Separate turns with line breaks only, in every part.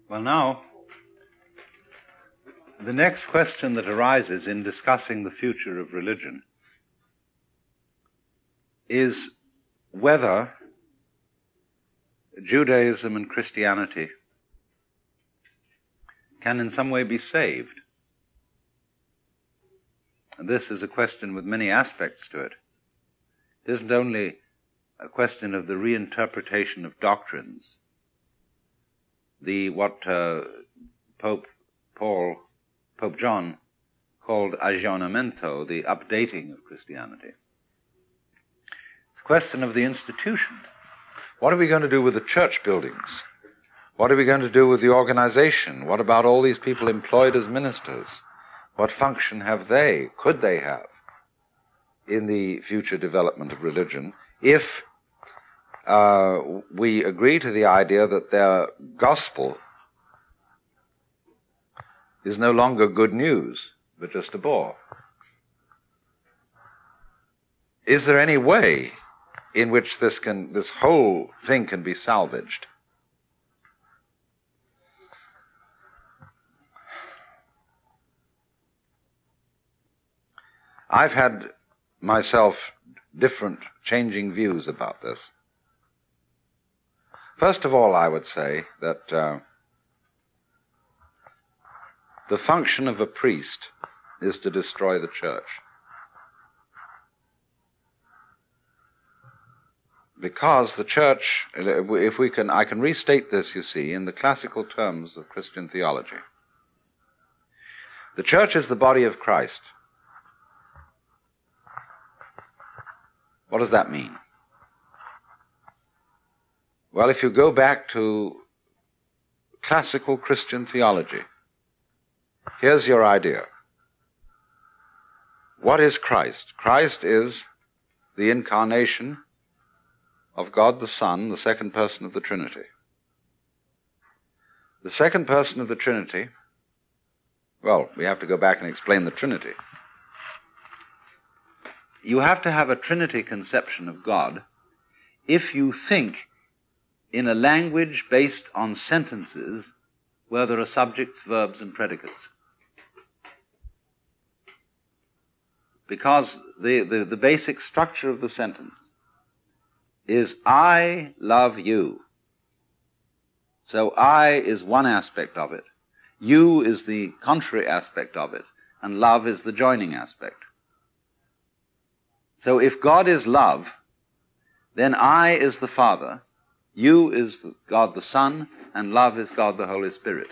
Well, now, the next question that arises in discussing the future of religion is whether Judaism and Christianity can in some way be saved. And this is a question with many aspects to it. It isn't only a question of the reinterpretation of doctrines, what Pope John called aggiornamento, the updating of Christianity. It's a question of the institution. What are we going to do with the church buildings? What are we going to do with the organization? What about all these people employed as ministers? What function have they, could they have, in the future development of religion if we agree to the idea that their gospel is no longer good news, but just a bore? Is there any way in which this whole thing can be salvaged? I've had myself different changing views about this. First of all, I would say that the function of a priest is to destroy the church. Because the church, I can restate this, you see, in the classical terms of Christian theology. The church is the body of Christ. What does that mean? Well, if you go back to classical Christian theology, here's your idea. What is Christ? Christ is the incarnation of God the Son, the second person of the Trinity. The second person of the Trinity, well, we have to go back and explain the Trinity. You have to have a Trinity conception of God if you think in a language based on sentences where there are subjects, verbs, and predicates. Because the basic structure of the sentence is I love you. So I is one aspect of it, you is the contrary aspect of it, and love is the joining aspect. So if God is love, then I is the Father, you is God the Son, and love is God the Holy Spirit.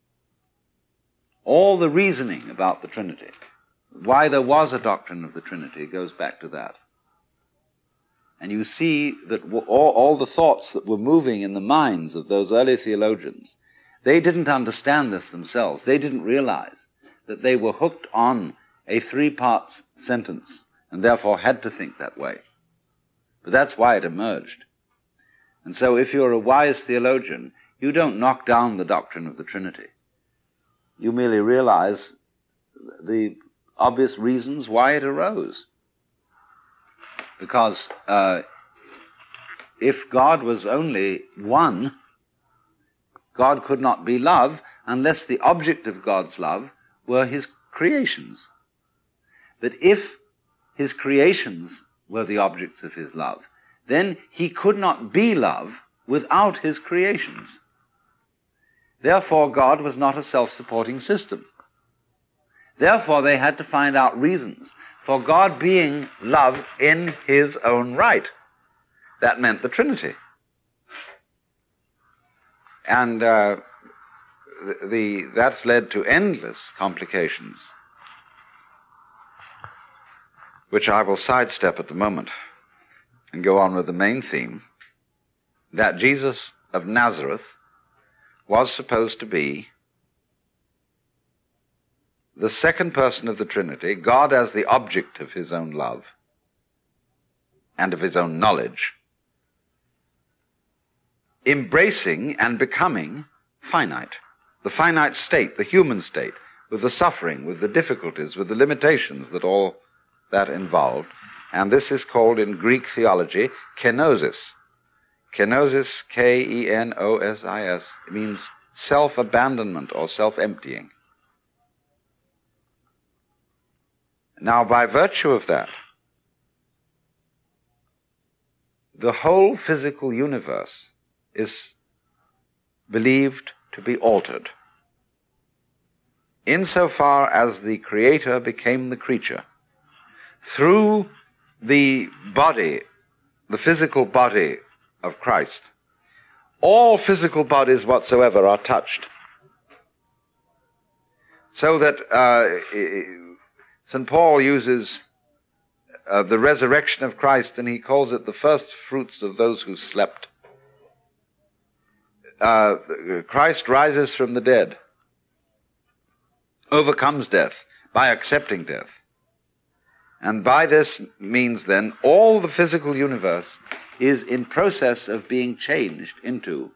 All the reasoning about the Trinity, why there was a doctrine of the Trinity, goes back to that. And you see that all the thoughts that were moving in the minds of those early theologians, they didn't understand this themselves. They didn't realize that they were hooked on a three-part sentence and therefore had to think that way. But that's why it emerged. And so if you're a wise theologian, you don't knock down the doctrine of the Trinity. You merely realize the obvious reasons why it arose. Because if God was only one, God could not be love unless the object of God's love were his creations. But if his creations were the objects of his love, then he could not be love without his creations. Therefore, God was not a self-supporting system. Therefore, they had to find out reasons for God being love in his own right. That meant the Trinity. And that's led to endless complications, which I will sidestep at the moment and go on with the main theme, that Jesus of Nazareth was supposed to be the second person of the Trinity, God as the object of his own love and of his own knowledge, embracing and becoming finite. The finite state, the human state, with the suffering, with the difficulties, with the limitations that all that involved. And this is called in Greek theology kenosis. Kenosis, K-E-N-O-S-I-S, means self-abandonment or self-emptying. Now, by virtue of that, the whole physical universe is believed to be altered, insofar as the Creator became the creature. Through the body, the physical body of Christ, all physical bodies whatsoever are touched. So that St. Paul uses the resurrection of Christ, and he calls it the first fruits of those who slept. Christ rises from the dead, overcomes death by accepting death. And by this means then, all the physical universe is in process of being changed into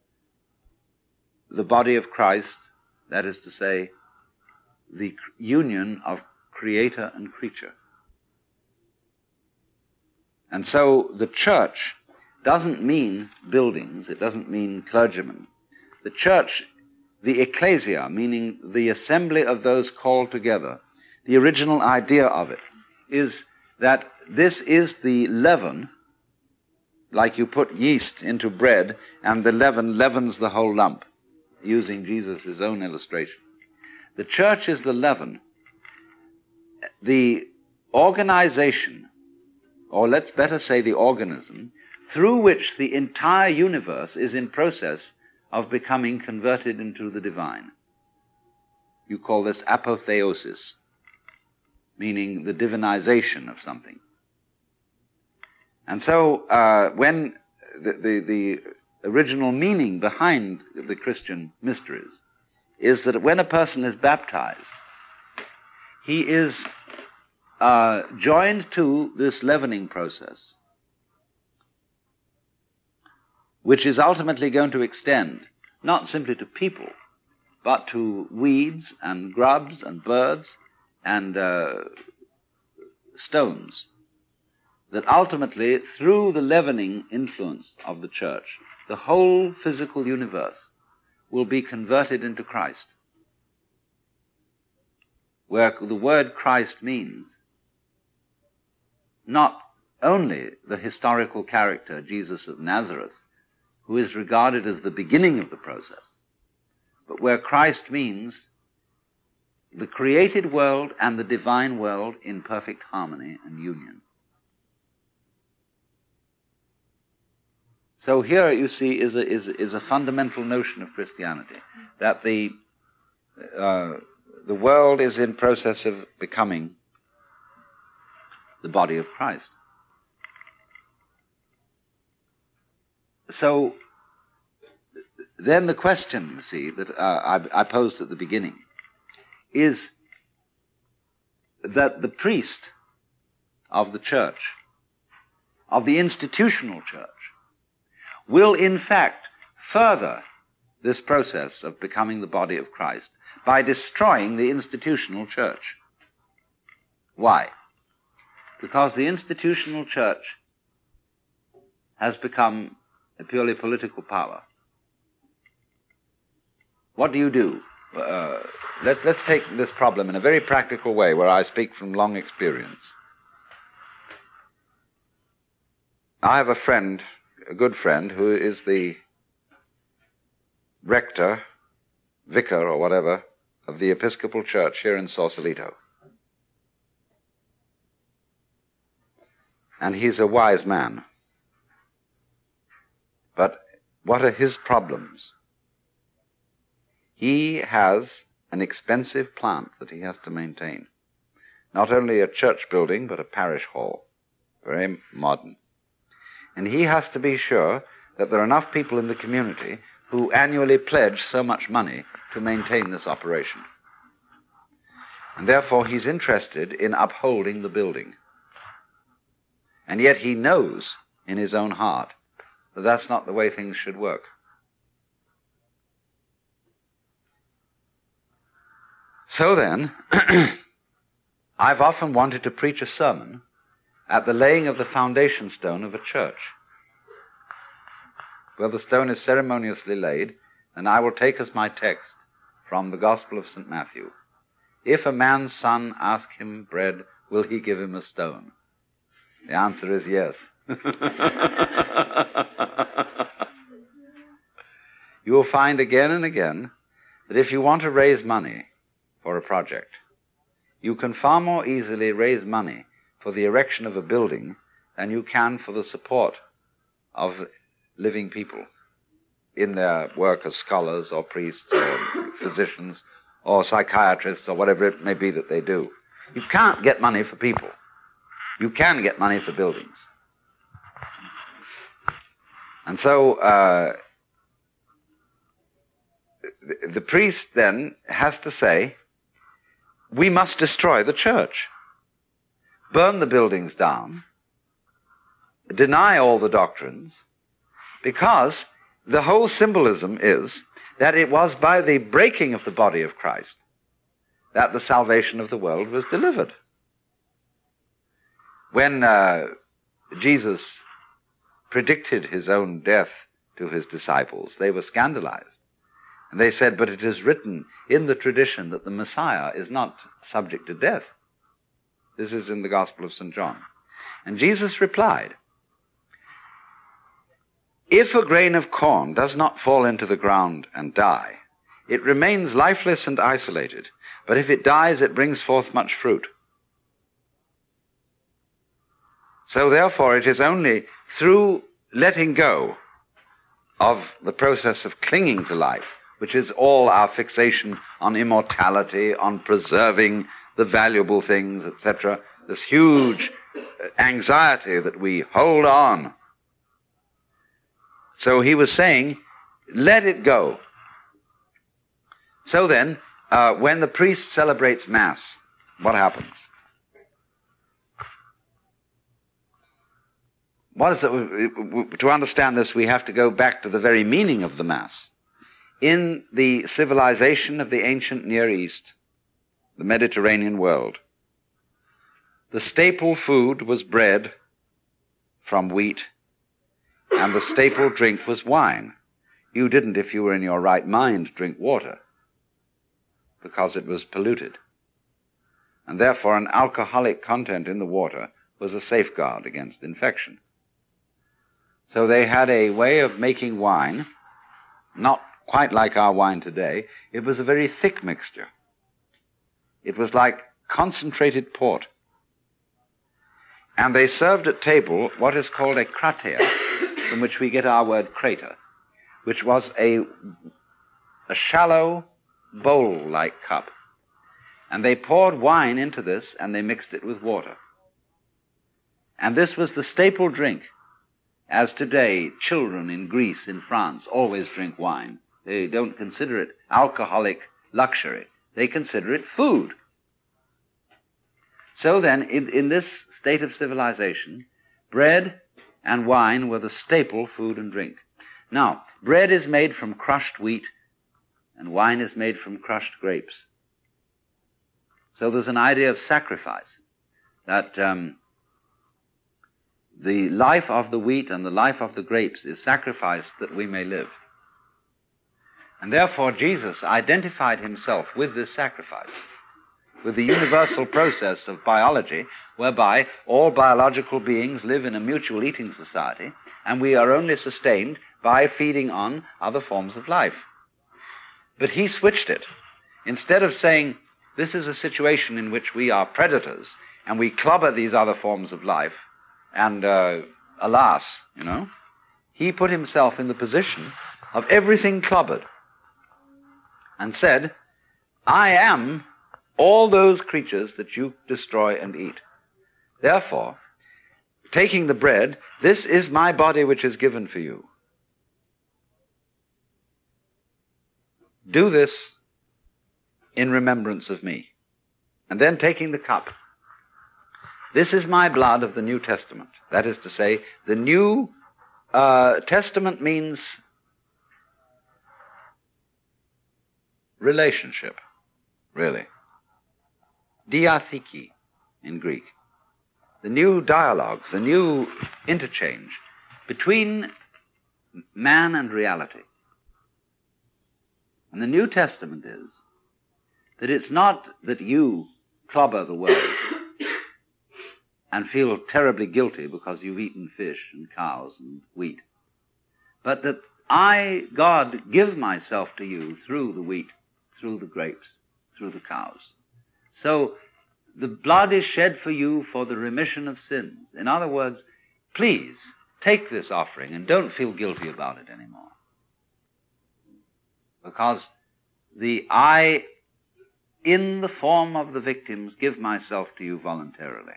the body of Christ, that is to say, the union of creator and creature. And so the church doesn't mean buildings, it doesn't mean clergymen. The church, the ecclesia, meaning the assembly of those called together, the original idea of it is that this is the leaven, like you put yeast into bread and the leaven leavens the whole lump, using Jesus' own illustration. The church is the leaven, the organization, or let's better say the organism, through which the entire universe is in process of becoming converted into the divine. You call this apotheosis, meaning the divinization of something. And so when the original meaning behind the Christian mysteries is that when a person is baptized, he is joined to this leavening process, which is ultimately going to extend not simply to people, but to weeds and grubs and birds and stones, that ultimately, through the leavening influence of the church, the whole physical universe will be converted into Christ, where the word Christ means not only the historical character, Jesus of Nazareth, who is regarded as the beginning of the process, but where Christ means the created world and the divine world in perfect harmony and union. So here, you see, is a fundamental notion of Christianity, that the world is in process of becoming the body of Christ. So then the question, you see, that I posed at the beginning is that the priest of the church, of the institutional church, will in fact further this process of becoming the body of Christ by destroying the institutional church. Why? Because the institutional church has become a purely political power. What do you do? Let's take this problem in a very practical way, where I speak from long experience. I have a friend, a good friend, who is the rector, vicar or whatever, of the Episcopal Church here in Sausalito. And he's a wise man. But what are his problems? He has an expensive plant that he has to maintain. Not only a church building, but a parish hall. Very modern. And he has to be sure that there are enough people in the community who annually pledge so much money to maintain this operation. And therefore he's interested in upholding the building. And yet he knows in his own heart that that's not the way things should work. So then, I've often wanted to preach a sermon at the laying of the foundation stone of a church, where the stone is ceremoniously laid, And I will take as my text from the Gospel of St. Matthew. If a man's son ask him bread, will he give him a stone? The answer is yes. You will find again and again that if you want to raise money for a project, you can far more easily raise money for the erection of a building than you can for the support of living people in their work as scholars or priests or physicians or psychiatrists or whatever it may be that they do. You can't get money for people. You can get money for buildings. And so the priest then has to say, we must destroy the church, burn the buildings down, deny all the doctrines, because the whole symbolism is that it was by the breaking of the body of Christ that the salvation of the world was delivered. When Jesus predicted his own death to his disciples, they were scandalized. And they said, but it is written in the tradition that the Messiah is not subject to death. This is in the Gospel of St. John. And Jesus replied, if a grain of corn does not fall into the ground and die, it remains lifeless and isolated, but if it dies, it brings forth much fruit. So therefore, it is only through letting go of the process of clinging to life, which is all our fixation on immortality, on preserving the valuable things, etc., this huge anxiety that we hold on. So he was saying, let it go. So then, when the priest celebrates Mass, what happens? What is it? To understand this, we have to go back to the very meaning of the Mass. In the civilization of the ancient Near East, the Mediterranean world, the staple food was bread from wheat, and the staple drink was wine. You didn't, if you were in your right mind, drink water, because it was polluted. And therefore an alcoholic content in the water was a safeguard against infection. So they had a way of making wine, not quite like our wine today. It was a very thick mixture. It was like concentrated port. And they served at table what is called a krater, from which we get our word crater, which was a shallow bowl-like cup. And they poured wine into this, and they mixed it with water. And this was the staple drink. As today, children in Greece, in France, always drink wine. They don't consider it alcoholic luxury. They consider it food. So then, in this state of civilization, bread and wine were the staple food and drink. Now, bread is made from crushed wheat, and wine is made from crushed grapes. So there's an idea of sacrifice, that the life of the wheat and the life of the grapes is sacrificed that we may live. And therefore Jesus identified himself with this sacrifice, with the universal process of biology, whereby all biological beings live in a mutual eating society, and we are only sustained by feeding on other forms of life. But he switched it. Instead of saying, this is a situation in which we are predators, and we clobber these other forms of life, and alas, he put himself in the position of everything clobbered, and said, I am all those creatures that you destroy and eat. Therefore, taking the bread, this is my body which is given for you. Do this in remembrance of me. And then taking the cup, this is my blood of the New Testament. That is to say, the New Testament means relationship, really. Diatheke in Greek. The new dialogue, the new interchange between man and reality. And the New Testament is that it's not that you clobber the world and feel terribly guilty because you've eaten fish and cows and wheat, but that I, God, give myself to you through the wheat, through the grapes, through the cows. So the blood is shed for you for the remission of sins. In other words, please take this offering and don't feel guilty about it anymore. Because I, in the form of the victims, give myself to you voluntarily.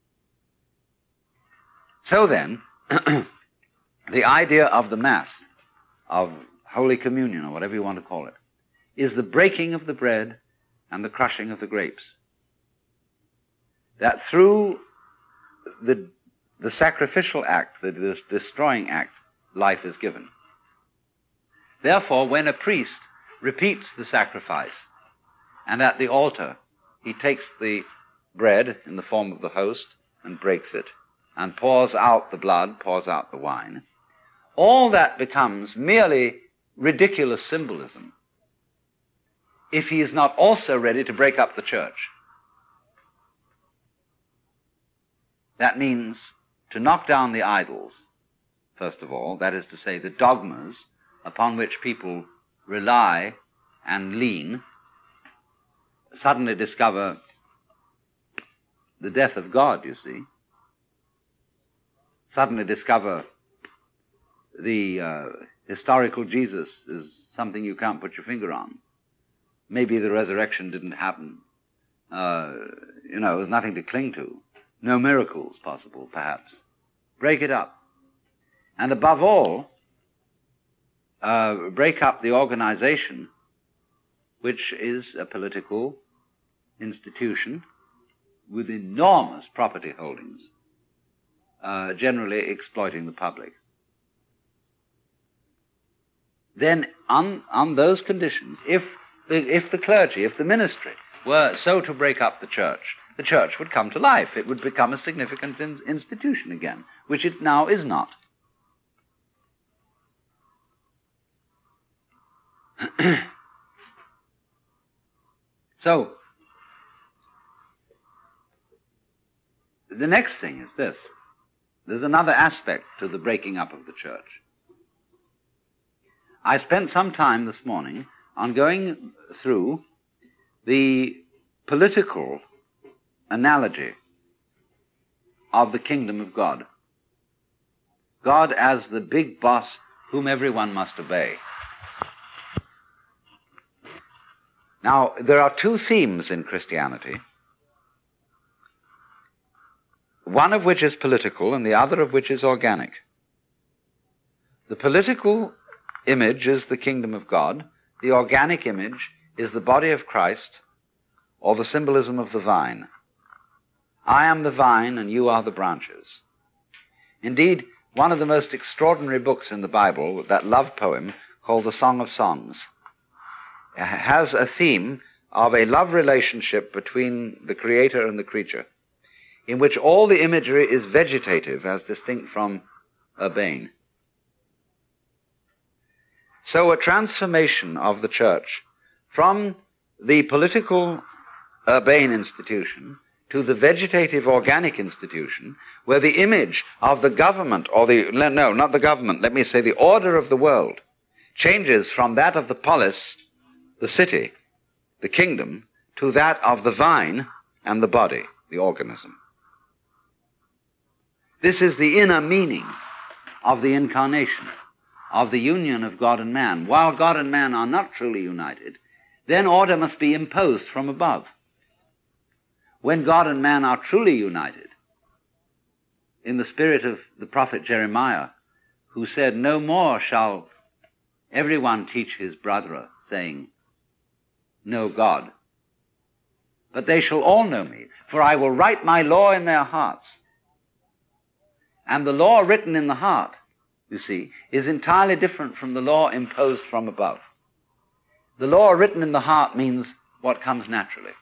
So then, the idea of the Mass, of Holy Communion, or whatever you want to call it, is the breaking of the bread and the crushing of the grapes. That through the sacrificial act, the destroying act, life is given. Therefore, when a priest repeats the sacrifice, and at the altar he takes the bread in the form of the host and breaks it, and pours out the blood, pours out the wine, all that becomes merely ridiculous symbolism if he is not also ready to break up the church. That means to knock down the idols, first of all, that is to say, the dogmas upon which people rely and lean, suddenly discover the death of God, you see. Suddenly discover the historical Jesus is something you can't put your finger on. Maybe the resurrection didn't happen. It was nothing to cling to. No miracles possible, perhaps. Break it up. And above all, break up the organization, which is a political institution with enormous property holdings, generally exploiting the public. Then on those conditions, if the clergy, if the ministry were so to break up the church would come to life. It would become a significant institution again, which it now is not. So, the next thing is this. There's another aspect to the breaking up of the church. I spent some time this morning on going through the political analogy of the kingdom of God. God as the big boss whom everyone must obey. Now, there are two themes in Christianity, one of which is political and the other of which is organic. The political image is the kingdom of God. The organic image is the body of Christ, or the symbolism of the vine. I am the vine and you are the branches. Indeed, one of the most extraordinary books in the Bible, that love poem called the Song of Songs, has a theme of a love relationship between the creator and the creature, in which all the imagery is vegetative as distinct from urbane. So a transformation of the church from the political urbane institution to the vegetative organic institution, where the image of the government, not the government, let me say the order of the world, changes from that of the polis, the city, the kingdom, to that of the vine and the body, the organism. This is the inner meaning of the incarnation, of the union of God and man. While God and man are not truly united, then order must be imposed from above. When God and man are truly united, in the spirit of the prophet Jeremiah, who said, "No more shall everyone teach his brother, saying, 'Know God,' but they shall all know me, for I will write my law in their hearts." And the law written in the heart, you see, is entirely different from the law imposed from above. The law written in the heart means what comes naturally.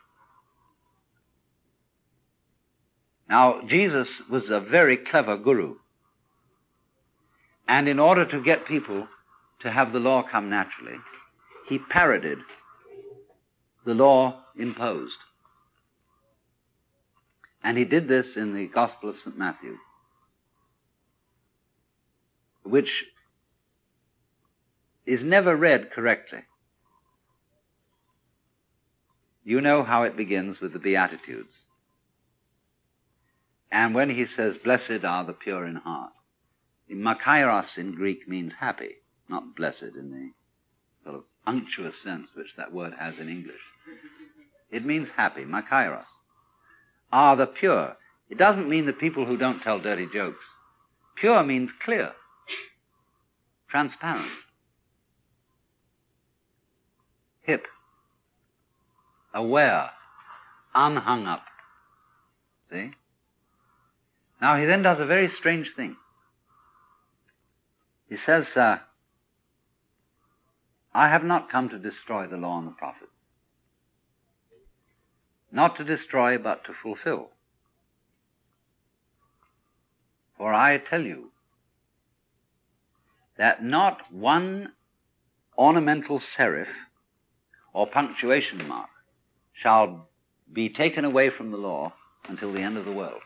Now, Jesus was a very clever guru. And in order to get people to have the law come naturally, he parodied the law imposed. And he did this in the Gospel of St. Matthew, which is never read correctly. You know how it begins with the Beatitudes. And when he says, blessed are the pure in heart, makairos in Greek means happy, not blessed in the sort of unctuous sense which that word has in English. It means happy, makairos. Are the pure. It doesn't mean the people who don't tell dirty jokes. Pure means clear, transparent, hip, aware, unhung up. See? Now he then does a very strange thing. He says, I have not come to destroy the law and the prophets. Not to destroy, but to fulfill. For I tell you that not one ornamental serif or punctuation mark shall be taken away from the law until the end of the world.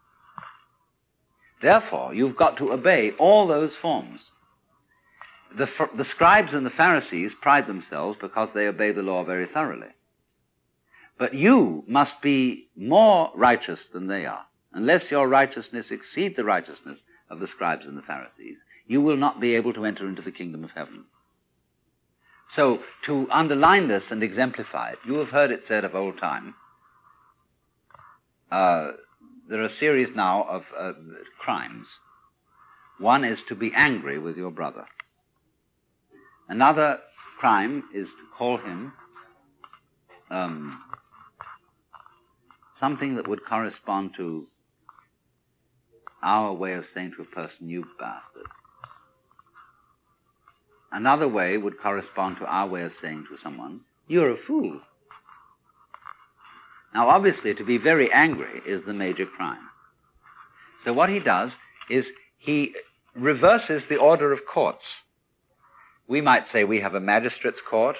Therefore, you've got to obey all those forms. The scribes and the Pharisees pride themselves because they obey the law very thoroughly. But you must be more righteous than they are. Unless your righteousness exceed the righteousness of the scribes and the Pharisees, you will not be able to enter into the kingdom of heaven. So, to underline this and exemplify it, you have heard it said of old time, there are a series now of crimes. One is to be angry with your brother. Another crime is to call him something that would correspond to our way of saying to a person, you bastard. Another way would correspond to our way of saying to someone, you're a fool. Now, obviously, to be very angry is the major crime. So what he does is he reverses the order of courts. We might say we have a magistrate's court,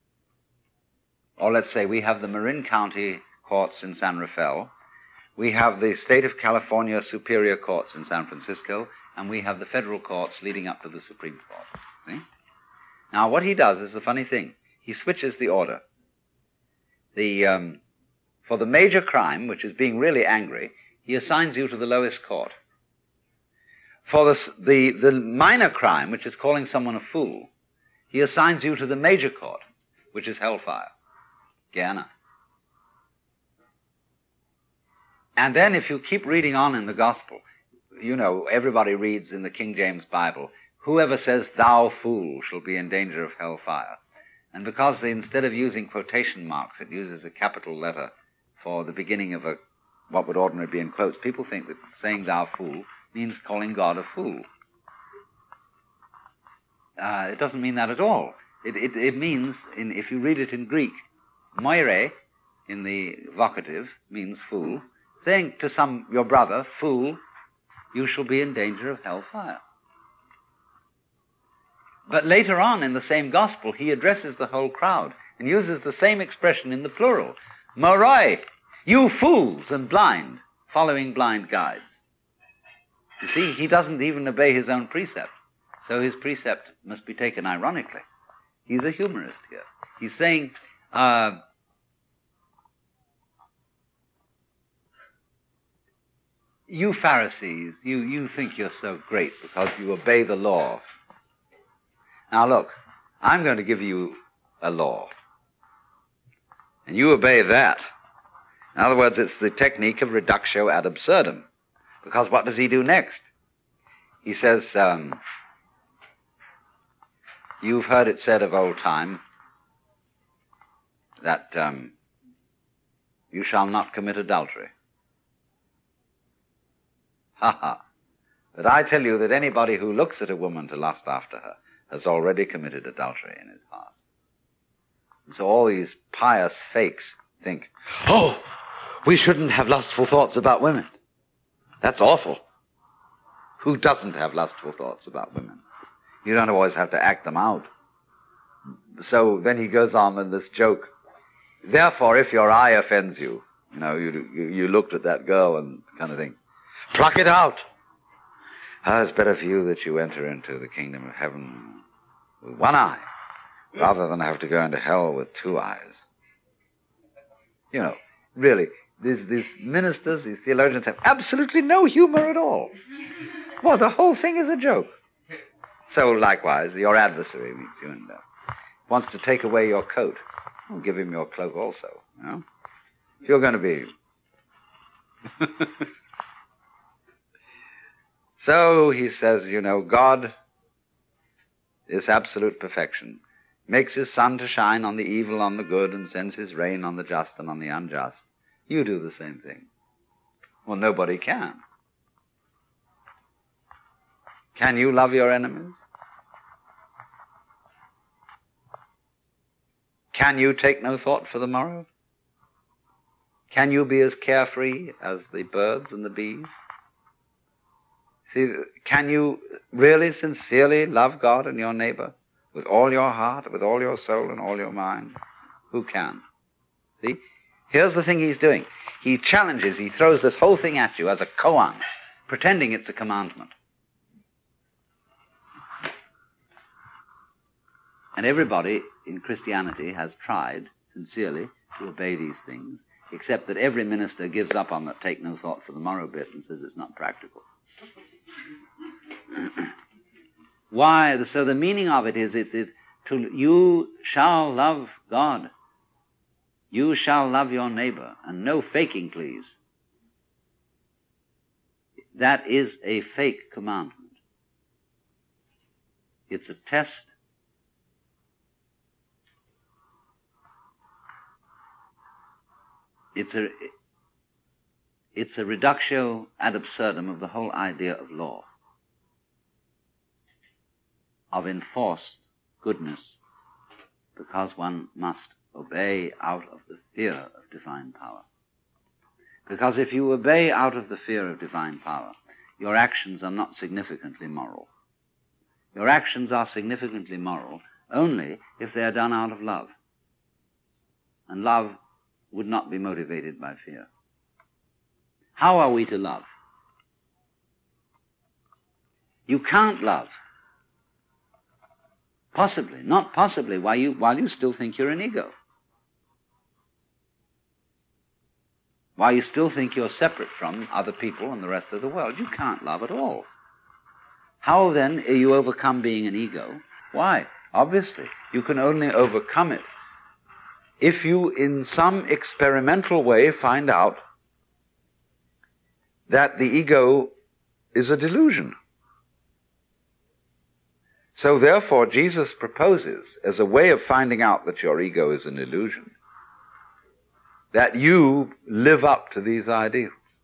or let's say we have the Marin County courts in San Rafael, we have the State of California Superior Courts in San Francisco, and we have the federal courts leading up to the Supreme Court. See? Now, what he does is the funny thing. He switches the order. For the major crime, which is being really angry, he assigns you to the lowest court. For the minor crime, which is calling someone a fool, he assigns you to the major court, which is hellfire, Gehenna. And then if you keep reading on in the gospel, you know, everybody reads in the King James Bible, whoever says, thou fool, shall be in danger of hellfire. And because instead of using quotation marks, it uses a capital letter for the beginning of what would ordinarily be in quotes, people think that saying thou fool means calling God a fool. It doesn't mean that at all. It means, if you read it in Greek, moire, in the vocative, means fool. Saying to your brother, fool, you shall be in danger of hellfire. But later on in the same gospel, he addresses the whole crowd and uses the same expression in the plural. Moroi, you fools and blind, following blind guides. You see, he doesn't even obey his own precept. So his precept must be taken ironically. He's a humorist here. He's saying, you Pharisees, you think you're so great because you obey the law. Now look, I'm going to give you a law. And you obey that. In other words, it's the technique of reductio ad absurdum. Because what does he do next? He says, you've heard it said of old time that you shall not commit adultery. Ha ha. But I tell you that anybody who looks at a woman to lust after her has already committed adultery in his heart. And so all these pious fakes think, oh, we shouldn't have lustful thoughts about women. That's awful. Who doesn't have lustful thoughts about women? You don't always have to act them out. So then he goes on with this joke. Therefore, if your eye offends you, you looked at that girl and kind of think, pluck it out. It's better for you that you enter into the kingdom of heaven with one eye, rather than have to go into hell with two eyes. Really, these ministers, these theologians have absolutely no humor at all. Well, the whole thing is a joke. So likewise, your adversary meets you and wants to take away your coat. Well, give him your cloak also. If you're going to be... So he says, God is absolute perfection, makes his sun to shine on the evil, on the good, and sends his rain on the just and on the unjust. You do the same thing. Well, nobody can. Can you love your enemies? Can you take no thought for the morrow? Can you be as carefree as the birds and the bees? See, can you really sincerely love God and your neighbor with all your heart, with all your soul and all your mind? Who can? See? Here's the thing he's doing. He challenges, he throws this whole thing at you as a koan, pretending it's a commandment. And everybody in Christianity has tried, sincerely, to obey these things, except that every minister gives up on the take no thought for the morrow bit and says it's not practical. Why? So the meaning of it is you shall love God. You shall love your neighbor. And no faking, please. That is a fake commandment. It's a test. It's a reductio ad absurdum of the whole idea of law, of enforced goodness, because one must obey out of the fear of divine power. Because if you obey out of the fear of divine power, your actions are not significantly moral. Your actions are significantly moral only if they are done out of love. And love would not be motivated by fear. How are we to love? You can't love. Possibly, not possibly, while you still think you're an ego. While you still think you're separate from other people and the rest of the world, you can't love at all. How then are you overcome being an ego? Why? Obviously, you can only overcome it if you, in some experimental way, find out that the ego is a delusion. So therefore, Jesus proposes, as a way of finding out that your ego is an illusion, that you live up to these ideals.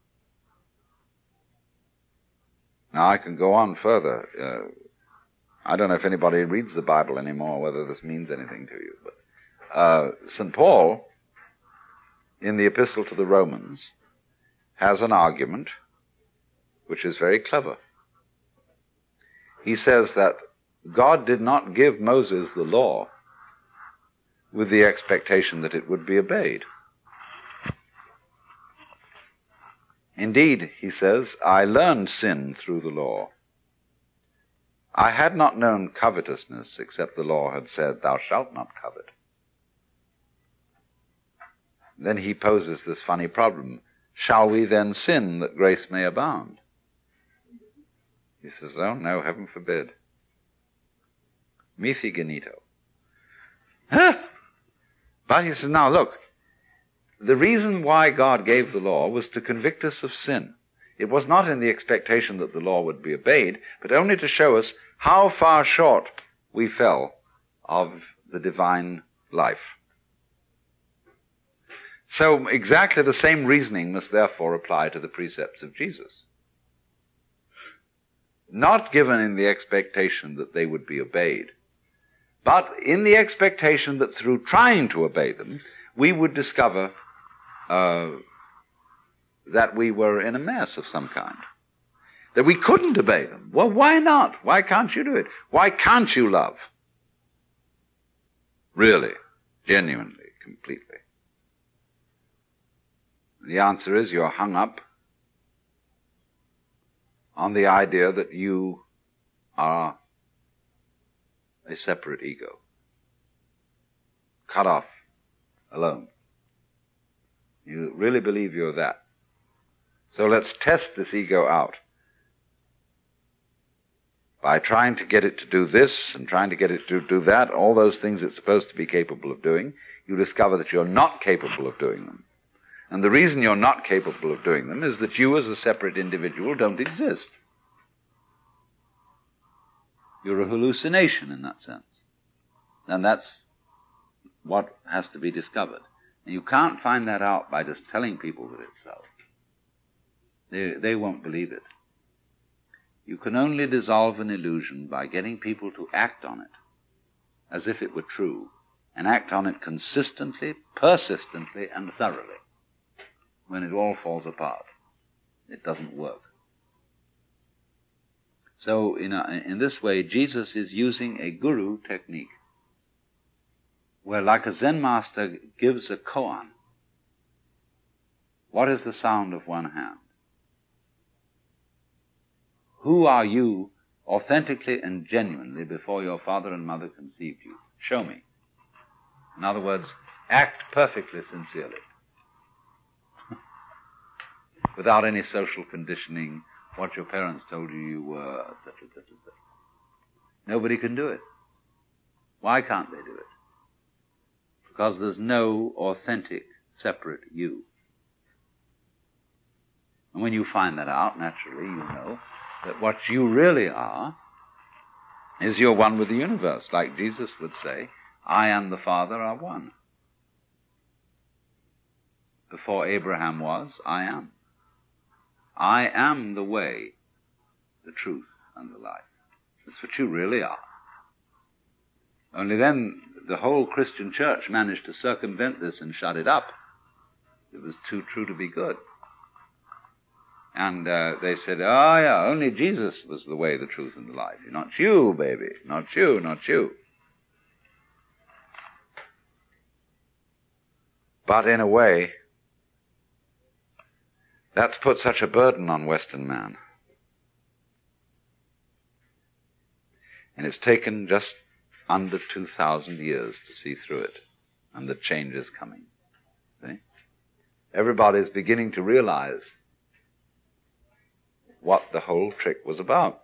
Now, I can go on further. I don't know if anybody reads the Bible anymore, whether this means anything to you, but St. Paul, in the Epistle to the Romans, has an argument which is very clever. He says that God did not give Moses the law with the expectation that it would be obeyed. Indeed, he says, I learned sin through the law. I had not known covetousness except the law had said, thou shalt not covet. Then he poses this funny problem. Shall we then sin that grace may abound? He says, oh no, heaven forbid. Mithi genito. But he says, now look, the reason why God gave the law was to convict us of sin. It was not in the expectation that the law would be obeyed, but only to show us how far short we fell of the divine life. So exactly the same reasoning must therefore apply to the precepts of Jesus. Not given in the expectation that they would be obeyed, but in the expectation that through trying to obey them, we would discover that we were in a mess of some kind. That we couldn't obey them. Well, why not? Why can't you do it? Why can't you love? Really, genuinely, completely? The answer is you're hung up on the idea that you are a separate ego, cut off, alone. You really believe you're that. So let's test this ego out by trying to get it to do this and trying to get it to do that, all those things it's supposed to be capable of doing. You discover that you're not capable of doing them. And the reason you're not capable of doing them is that you as a separate individual don't exist. You're a hallucination in that sense. And that's what has to be discovered. And you can't find that out by just telling people that it's so. They won't believe it. You can only dissolve an illusion by getting people to act on it as if it were true, and act on it consistently, persistently, and thoroughly. When it all falls apart, it doesn't work. So in this way, Jesus is using a guru technique, where like a Zen master gives a koan. What is the sound of one hand? Who are you authentically and genuinely before your father and mother conceived you? Show me. In other words, act perfectly sincerely, without any social conditioning, what your parents told you you were, etc., etc., etc. Nobody can do it. Why can't they do it? Because there's no authentic, separate you. And when you find that out, naturally, you know that what you really are is you're one with the universe. Like Jesus would say, I and the Father are one. Before Abraham was, I am. I am the way, the truth, and the life. That's what you really are. Only then the whole Christian church managed to circumvent this and shut it up. It was too true to be good. And they said, oh yeah, only Jesus was the way, the truth, and the life. Not you, baby. Not you, not you. But in a way, that's put such a burden on Western man. And it's taken just under 2,000 years to see through it. And the change is coming. See? Everybody's beginning to realize what the whole trick was about.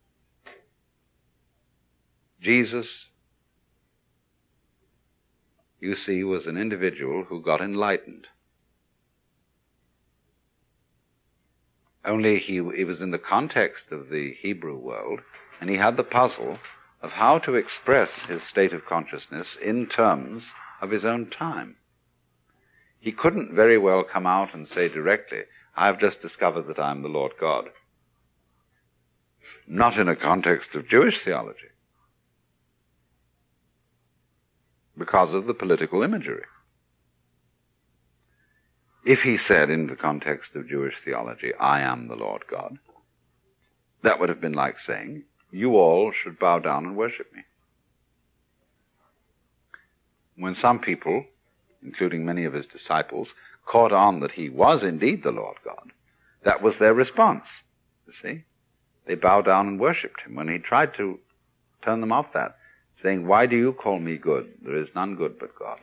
Jesus, you see, was an individual who got enlightened. Only he was in the context of the Hebrew world, and he had the puzzle of how to express his state of consciousness in terms of his own time. He couldn't very well come out and say directly, I've just discovered that I'm the Lord God. Not in a context of Jewish theology, because of the political imagery. If he said in the context of Jewish theology, I am the Lord God, that would have been like saying, you all should bow down and worship me. When some people, including many of his disciples, caught on that he was indeed the Lord God, that was their response, you see. They bowed down and worshipped him when he tried to turn them off that, saying, why do you call me good? There is none good but God.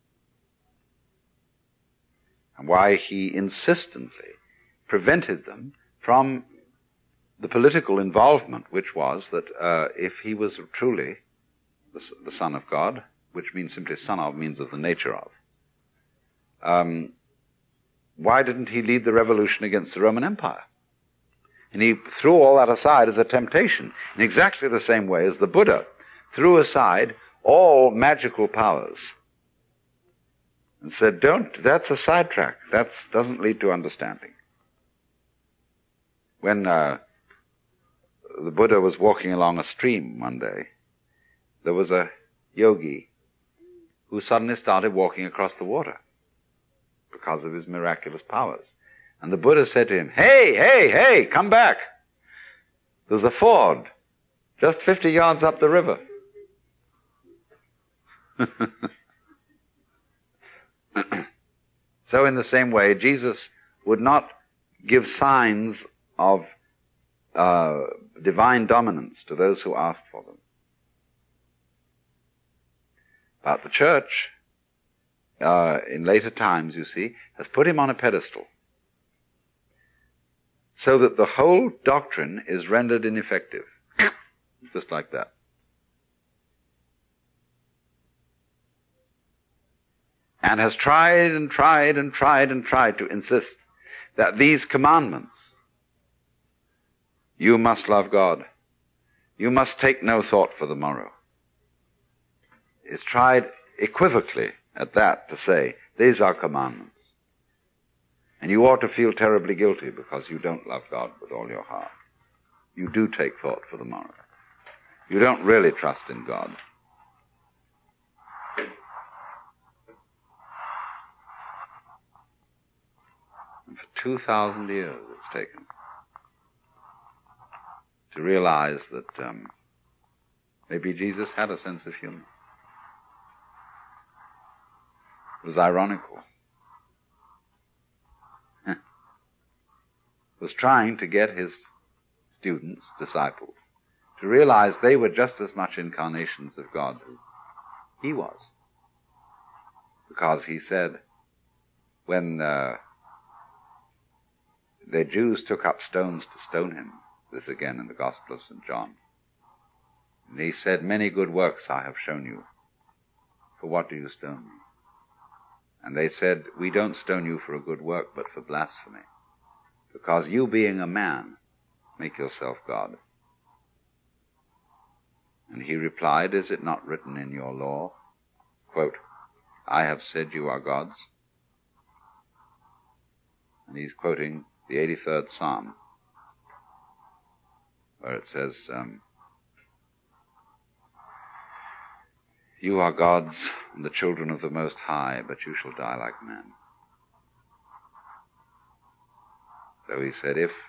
And why he insistently prevented them from the political involvement, which was that if he was truly the Son of God, which means simply son of, means of the nature of, why didn't he lead the revolution against the Roman Empire? And he threw all that aside as a temptation, in exactly the same way as the Buddha threw aside all magical powers and said, that's a sidetrack. That doesn't lead to understanding. When the Buddha was walking along a stream one day, there was a yogi who suddenly started walking across the water because of his miraculous powers. And the Buddha said to him, hey, come back. There's a ford just 50 yards up the river. So in the same way, Jesus would not give signs of divine dominance to those who asked for them. But the church, in later times, you see, has put him on a pedestal, so that the whole doctrine is rendered ineffective. Just like that. And has tried and tried and tried and tried to insist that these commandments, you must love God, you must take no thought for the morrow, is tried equivocally at that to say, these are commandments. And you ought to feel terribly guilty because you don't love God with all your heart. You do take thought for the morrow. You don't really trust in God. And for 2,000 years it's taken to realize that maybe Jesus had a sense of humor. It was ironical. Was trying to get his students, disciples, to realize they were just as much incarnations of God as he was. Because he said, when the Jews took up stones to stone him, this again in the Gospel of St. John, and he said, many good works I have shown you. For what do you stone me? And they said, we don't stone you for a good work, but for blasphemy. Because you, being a man, make yourself God. And he replied, is it not written in your law, quote, I have said you are gods? And he's quoting the 83rd Psalm, where it says, you are gods and the children of the Most High, but you shall die like men. So he said, if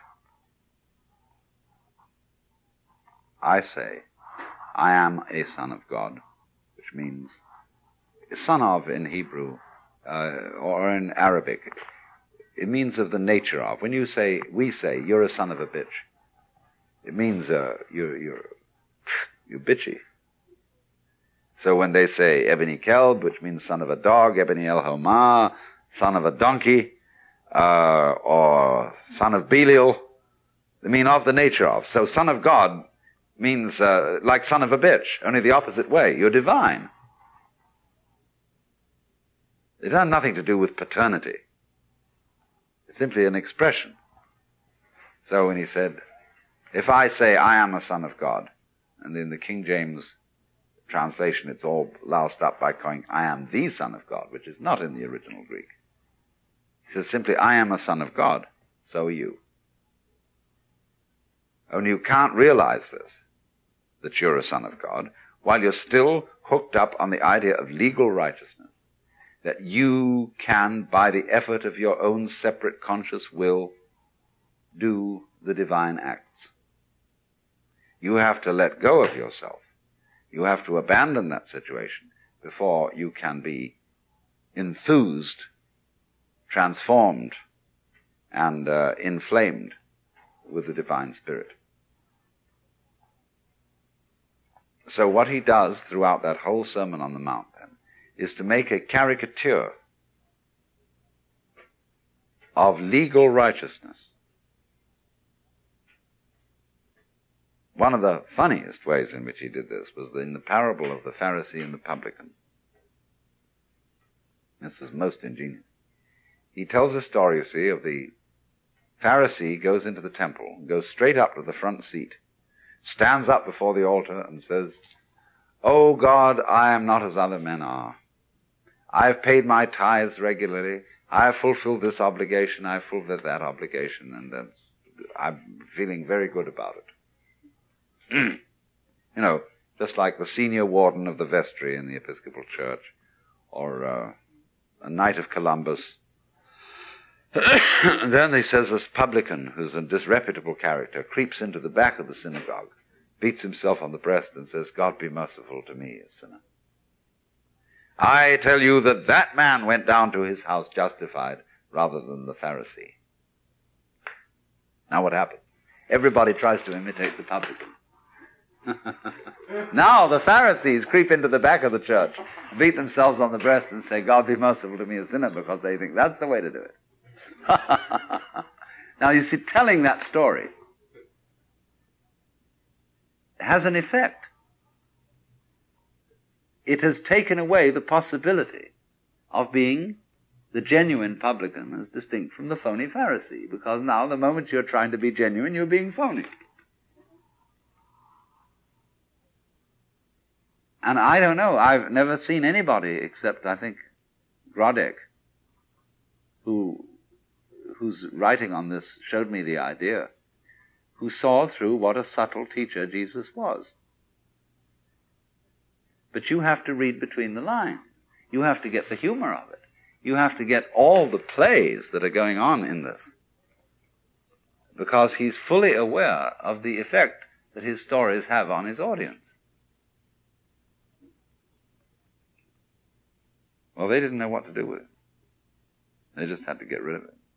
I say I am a son of God, which means son of in Hebrew or in Arabic, it means of the nature of. When you say, we say, you're a son of a bitch, it means you're bitchy. So when they say Ebni Kelb, which means son of a dog, Ebni El Homa, son of a donkey, or son of Belial, they mean of the nature of. So son of God means like son of a bitch, only the opposite way. You're divine. It has nothing to do with paternity. It's simply an expression. So when he said, if I say I am a son of God, and in the King James translation it's all loused up by calling I am the son of God, which is not in the original Greek. He says simply, I am a son of God, so are you. Only you can't realize this, that you're a son of God, while you're still hooked up on the idea of legal righteousness, that you can, by the effort of your own separate conscious will, do the divine acts. You have to let go of yourself. You have to abandon that situation before you can be enthused, transformed, and inflamed with the divine spirit. So what he does throughout that whole Sermon on the Mount, then, is to make a caricature of legal righteousness. One of the funniest ways in which he did this was in the parable of the Pharisee and the publican. This was most ingenious. He tells a story, you see, of the Pharisee goes into the temple, goes straight up to the front seat, stands up before the altar and says, "Oh God, I am not as other men are. I have paid my tithes regularly. I have fulfilled this obligation. I have fulfilled that obligation, and I'm feeling very good about it." You know, just like the senior warden of the vestry in the Episcopal Church, or a Knight of Columbus. And then he says this publican, who's a disreputable character, creeps into the back of the synagogue, beats himself on the breast and says, "God be merciful to me, a sinner." I tell you that that man went down to his house justified rather than the Pharisee. Now what happens? Everybody tries to imitate the publican. Now the Pharisees creep into the back of the church, beat themselves on the breast and say, God be merciful to me a sinner, because they think that's the way to do it. Now you see, telling that story has an effect. It has taken away the possibility of being the genuine publican as distinct from the phony Pharisee, because now the moment you're trying to be genuine, you're being phony. And I don't know, I've never seen anybody except, I think, Grodek, whose writing on this showed me the idea, who saw through what a subtle teacher Jesus was. But you have to read between the lines. You have to get the humor of it. You have to get all the plays that are going on in this. Because he's fully aware of the effect that his stories have on his audience. Well, they didn't know what to do with it. They just had to get rid of it.